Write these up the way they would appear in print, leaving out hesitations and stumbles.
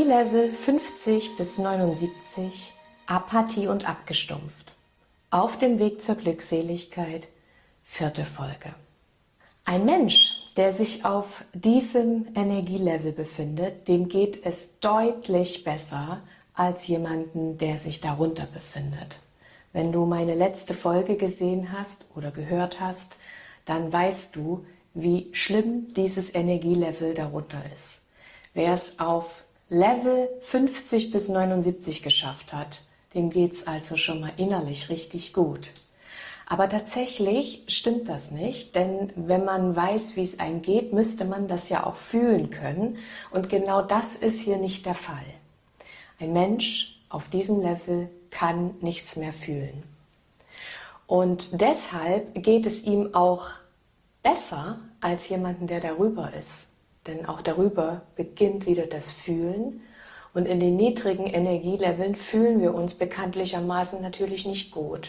Energielevel 50 bis 79, Apathie und abgestumpft. Auf dem Weg zur Glückseligkeit, 4. Folge. Ein Mensch, der sich auf diesem Energielevel befindet, dem geht es deutlich besser als jemanden, der sich darunter befindet. Wenn du meine letzte Folge gesehen hast oder gehört hast, dann weißt du, wie schlimm dieses Energielevel darunter ist. Wer es auf Level 50 bis 79 geschafft hat, dem geht es also schon mal innerlich richtig gut. Aber tatsächlich stimmt das nicht, denn wenn man weiß, wie es einem geht, müsste man das ja auch fühlen können. Und genau das ist hier nicht der Fall. Ein Mensch auf diesem Level kann nichts mehr fühlen. Und deshalb geht es ihm auch besser als jemanden, der darüber ist. Denn auch darüber beginnt wieder das Fühlen. Und in den niedrigen Energieleveln fühlen wir uns bekanntlichermaßen natürlich nicht gut.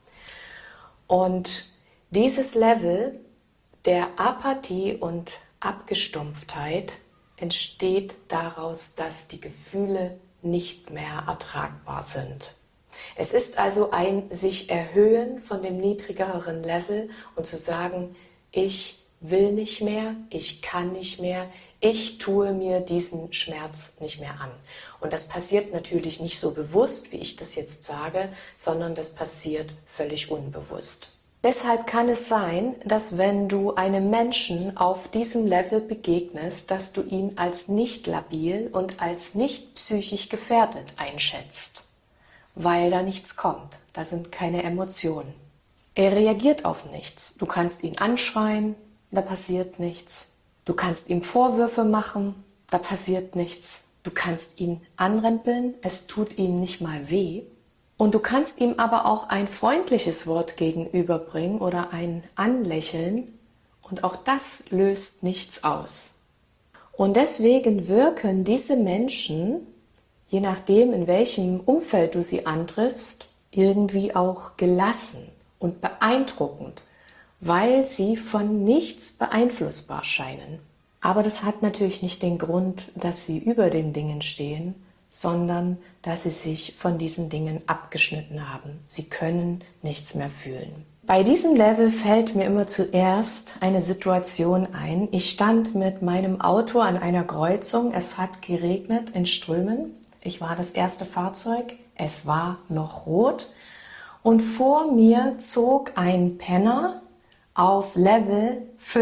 Und dieses Level der Apathie und Abgestumpftheit entsteht daraus, dass die Gefühle nicht mehr ertragbar sind. Es ist also ein sich erhöhen von dem niedrigeren Level und zu sagen, ich will nicht mehr, ich kann nicht mehr, ich tue mir diesen Schmerz nicht mehr an. Und das passiert natürlich nicht so bewusst, wie ich das jetzt sage, sondern das passiert völlig unbewusst. Deshalb kann es sein, dass wenn du einem Menschen auf diesem Level begegnest, dass du ihn als nicht labil und als nicht psychisch gefährdet einschätzt, weil da nichts kommt, da sind keine Emotionen. Er reagiert auf nichts. Du kannst ihn anschreien, da passiert nichts. Du kannst ihm Vorwürfe machen, da passiert nichts. Du kannst ihn anrempeln, es tut ihm nicht mal weh. Und du kannst ihm aber auch ein freundliches Wort gegenüberbringen oder ein Anlächeln und auch das löst nichts aus. Und deswegen wirken diese Menschen, je nachdem in welchem Umfeld du sie antriffst, irgendwie auch gelassen und beeindruckend, weil sie von nichts beeinflussbar scheinen. Aber das hat natürlich nicht den Grund, dass sie über den Dingen stehen, sondern dass sie sich von diesen Dingen abgeschnitten haben. Sie können nichts mehr fühlen. Bei diesem Level fällt mir immer zuerst eine Situation ein. Ich stand mit meinem Auto an einer Kreuzung, es hat geregnet in Strömen. Ich war das erste Fahrzeug, es war noch rot und vor mir zog ein Penner auf Level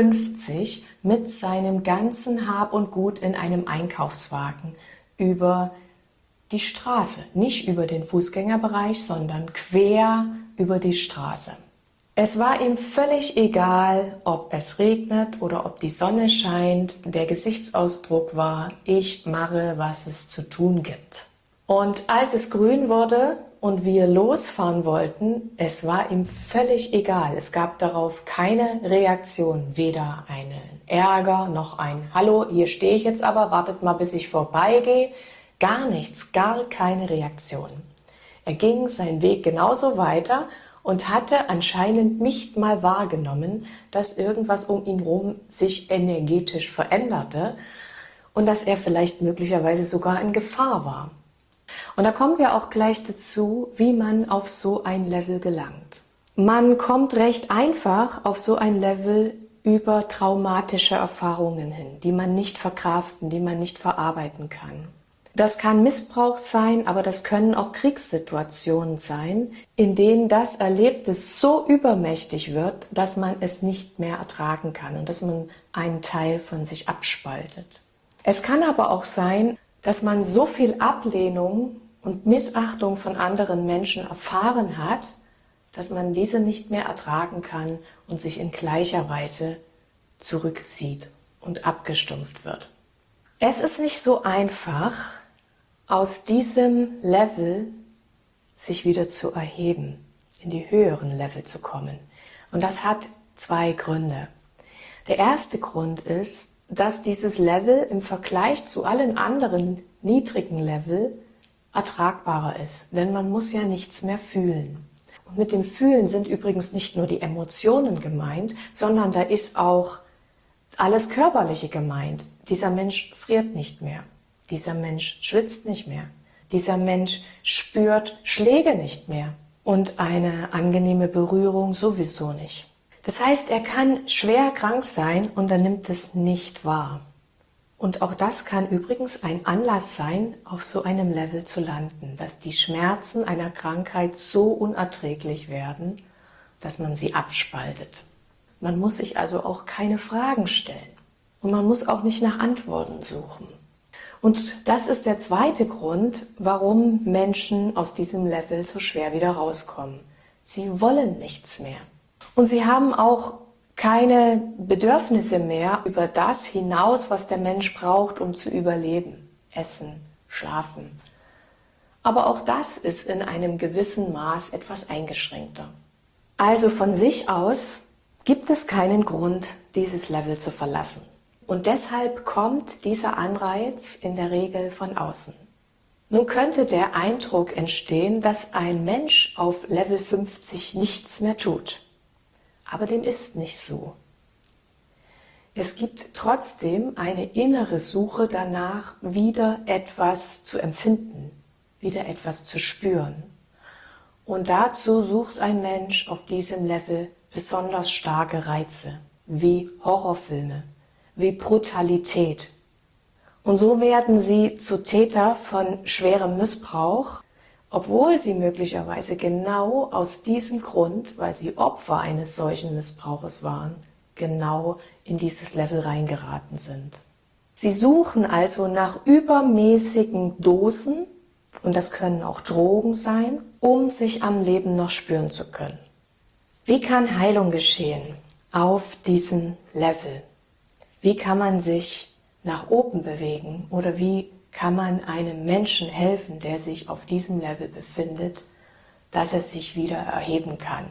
50 mit seinem ganzen Hab und Gut in einem Einkaufswagen über die Straße. Nicht über den Fußgängerbereich, sondern quer über die Straße. Es war ihm völlig egal, ob es regnet oder ob die Sonne scheint. Der Gesichtsausdruck war, ich mache, was es zu tun gibt. Und als es grün wurde und wir losfahren wollten, es war ihm völlig egal. Es gab darauf keine Reaktion, weder einen Ärger noch ein Hallo, hier stehe ich jetzt aber, wartet mal, bis ich vorbeigehe. Gar nichts, gar keine Reaktion. Er ging seinen Weg genauso weiter und hatte anscheinend nicht mal wahrgenommen, dass irgendwas um ihn herum sich energetisch veränderte und dass er vielleicht möglicherweise sogar in Gefahr war. Und da kommen wir auch gleich dazu, wie man auf so ein Level gelangt. Man kommt recht einfach auf so ein Level über traumatische Erfahrungen hin, die man nicht verkraften, die man nicht verarbeiten kann. Das kann Missbrauch sein, aber das können auch Kriegssituationen sein, in denen das Erlebte so übermächtig wird, dass man es nicht mehr ertragen kann und dass man einen Teil von sich abspaltet. Es kann aber auch sein, dass man so viel Ablehnung und Missachtung von anderen Menschen erfahren hat, dass man diese nicht mehr ertragen kann und sich in gleicher Weise zurückzieht und abgestumpft wird. Es ist nicht so einfach, aus diesem Level sich wieder zu erheben, in die höheren Level zu kommen. Und das hat zwei Gründe. Der erste Grund ist, dass dieses Level im Vergleich zu allen anderen niedrigen Level ertragbarer ist, denn man muss ja nichts mehr fühlen. Und mit dem Fühlen sind übrigens nicht nur die Emotionen gemeint, sondern da ist auch alles Körperliche gemeint. Dieser Mensch friert nicht mehr. Dieser Mensch schwitzt nicht mehr. Dieser Mensch spürt Schläge nicht mehr und eine angenehme Berührung sowieso nicht. Das heißt, er kann schwer krank sein und er nimmt es nicht wahr. Und auch das kann übrigens ein Anlass sein, auf so einem Level zu landen, dass die Schmerzen einer Krankheit so unerträglich werden, dass man sie abspaltet. Man muss sich also auch keine Fragen stellen und man muss auch nicht nach Antworten suchen. Und das ist der zweite Grund, warum Menschen aus diesem Level so schwer wieder rauskommen. Sie wollen nichts mehr. Und sie haben auch keine Bedürfnisse mehr über das hinaus, was der Mensch braucht, um zu überleben. Essen, schlafen. Aber auch das ist in einem gewissen Maß etwas eingeschränkter. Also von sich aus gibt es keinen Grund, dieses Level zu verlassen. Und deshalb kommt dieser Anreiz in der Regel von außen. Nun könnte der Eindruck entstehen, dass ein Mensch auf Level 50 nichts mehr tut. Aber dem ist nicht so. Es gibt trotzdem eine innere Suche danach, wieder etwas zu empfinden, wieder etwas zu spüren. Und dazu sucht ein Mensch auf diesem Level besonders starke Reize, wie Horrorfilme, wie Brutalität. Und so werden sie zu Täter von schwerem Missbrauch, obwohl sie möglicherweise genau aus diesem Grund, weil sie Opfer eines solchen Missbrauches waren, genau in dieses Level reingeraten sind. Sie suchen also nach übermäßigen Dosen, und das können auch Drogen sein, um sich am Leben noch spüren zu können. Wie kann Heilung geschehen auf diesem Level? Wie kann man sich nach oben bewegen oder wie kann man einem Menschen helfen, der sich auf diesem Level befindet, dass er sich wieder erheben kann?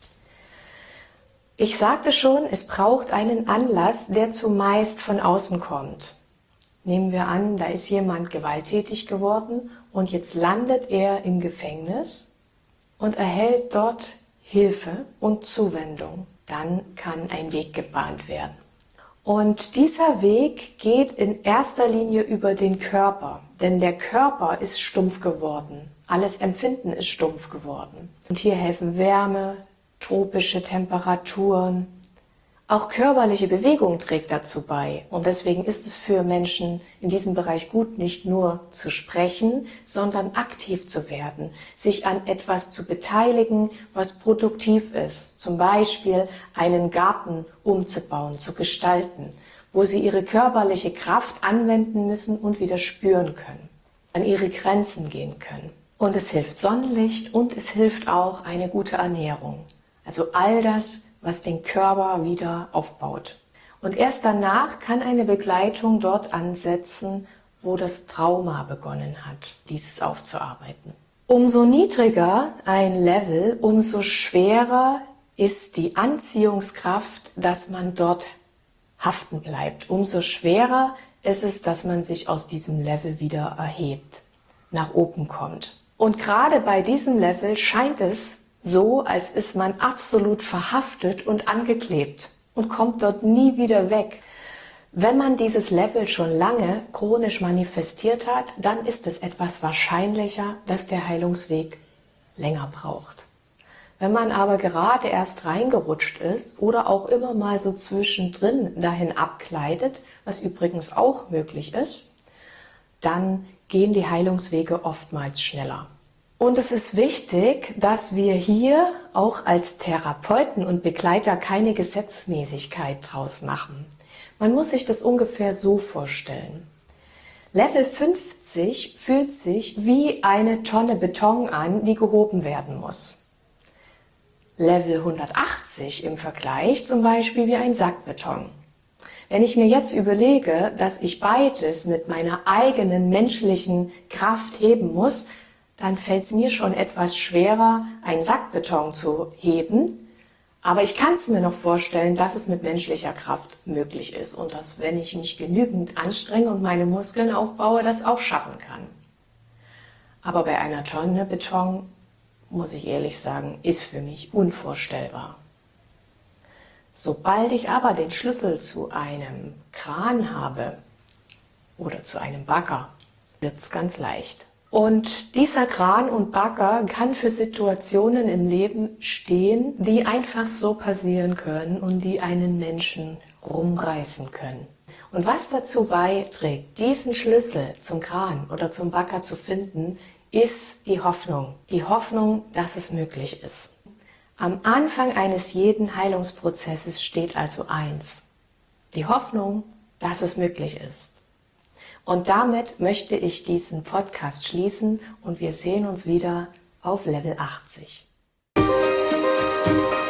Ich sagte schon, es braucht einen Anlass, der zumeist von außen kommt. Nehmen wir an, da ist jemand gewalttätig geworden und jetzt landet er im Gefängnis und erhält dort Hilfe und Zuwendung. Dann kann ein Weg gebahnt werden. Und dieser Weg geht in erster Linie über den Körper, denn der Körper ist stumpf geworden. Alles Empfinden ist stumpf geworden. Und hier helfen Wärme, tropische Temperaturen. Auch körperliche Bewegung trägt dazu bei. Und deswegen ist es für Menschen in diesem Bereich gut, nicht nur zu sprechen, sondern aktiv zu werden, sich an etwas zu beteiligen, was produktiv ist. Zum Beispiel einen Garten umzubauen, zu gestalten, wo sie ihre körperliche Kraft anwenden müssen und wieder spüren können, an ihre Grenzen gehen können. Und es hilft Sonnenlicht und es hilft auch eine gute Ernährung. Also all das, was den Körper wieder aufbaut. Und erst danach kann eine Begleitung dort ansetzen, wo das Trauma begonnen hat, dieses aufzuarbeiten. Umso niedriger ein Level, umso schwerer ist die Anziehungskraft, dass man dort haften bleibt. Umso schwerer ist es, dass man sich aus diesem Level wieder erhebt, nach oben kommt. Und gerade bei diesem Level scheint es so, als ist man absolut verhaftet und angeklebt und kommt dort nie wieder weg. Wenn man dieses Level schon lange chronisch manifestiert hat, dann ist es etwas wahrscheinlicher, dass der Heilungsweg länger braucht. Wenn man aber gerade erst reingerutscht ist oder auch immer mal so zwischendrin dahin abgleitet, was übrigens auch möglich ist, dann gehen die Heilungswege oftmals schneller. Und es ist wichtig, dass wir hier auch als Therapeuten und Begleiter keine Gesetzmäßigkeit draus machen. Man muss sich das ungefähr so vorstellen. Level 50 fühlt sich wie eine Tonne Beton an, die gehoben werden muss. Level 180 im Vergleich zum Beispiel wie ein Sack Beton. Wenn ich mir jetzt überlege, dass ich beides mit meiner eigenen menschlichen Kraft heben muss, dann fällt es mir schon etwas schwerer, einen Sack Beton zu heben. Aber ich kann es mir noch vorstellen, dass es mit menschlicher Kraft möglich ist und dass, wenn ich mich genügend anstrenge und meine Muskeln aufbaue, das auch schaffen kann. Aber bei einer Tonne Beton, muss ich ehrlich sagen, ist für mich unvorstellbar. Sobald ich aber den Schlüssel zu einem Kran habe oder zu einem Bagger, wird's ganz leicht. Und dieser Kran und Bagger kann für Situationen im Leben stehen, die einfach so passieren können und die einen Menschen rumreißen können. Und was dazu beiträgt, diesen Schlüssel zum Kran oder zum Bagger zu finden, ist die Hoffnung. Die Hoffnung, dass es möglich ist. Am Anfang eines jeden Heilungsprozesses steht also eins: die Hoffnung, dass es möglich ist. Und damit möchte ich diesen Podcast schließen und wir sehen uns wieder auf Level 80.